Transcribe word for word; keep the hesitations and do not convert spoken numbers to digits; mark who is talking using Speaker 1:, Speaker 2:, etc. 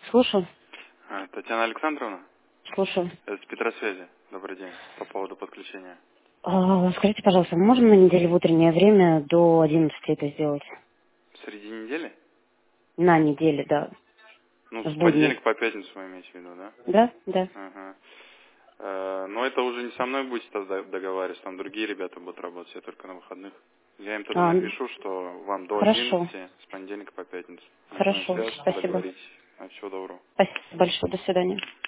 Speaker 1: Слушаю.
Speaker 2: А, Татьяна Александровна?
Speaker 1: Слушаю.
Speaker 2: Это с Петросвязи. Добрый день. По поводу подключения.
Speaker 1: А, скажите, пожалуйста, можно на неделе в утреннее время до одиннадцати это сделать?
Speaker 2: Среди недели?
Speaker 1: На неделе, да.
Speaker 2: Ну,
Speaker 1: В
Speaker 2: с
Speaker 1: будни.
Speaker 2: понедельника по пятницу вы имеете в виду, да?
Speaker 1: Да, да.
Speaker 2: Ага. Э, но это уже не со мной будете тогда договариваться, там другие ребята будут работать, я только на выходных. Я им тогда
Speaker 1: А,
Speaker 2: напишу, что вам до
Speaker 1: хорошо.
Speaker 2: одиннадцати с понедельника по пятницу. Мы с вами
Speaker 1: Хорошо.
Speaker 2: свяжемся,
Speaker 1: Спасибо.
Speaker 2: договоритесь. А, всего доброго.
Speaker 1: Спасибо большое. До свидания.